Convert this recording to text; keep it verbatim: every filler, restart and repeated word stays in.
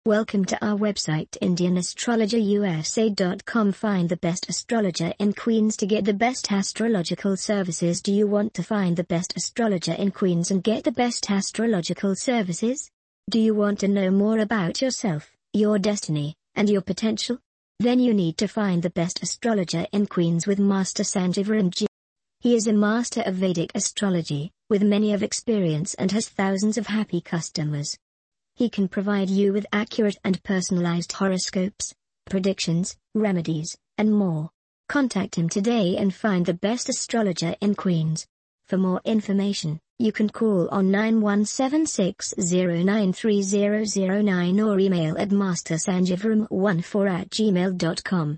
Welcome to our website indian astrologer u s a dot com. Find the best astrologer in Queens to get the best astrological services. Do you want to find the best astrologer in Queens and get the best astrological services? Do you want to know more about yourself, your destiny, and your potential? Then you need to find the best astrologer in Queens with Master Sanjeevaram Ji. He is a master of Vedic astrology, with many of experience and has thousands of happy customers. He can provide you with accurate and personalized horoscopes, predictions, remedies, and more. Contact him today and find the best astrologer in Queens. For more information, you can call on nine one seven six zero nine three zero zero nine or email at master sanjeevaram one four at gmail dot com.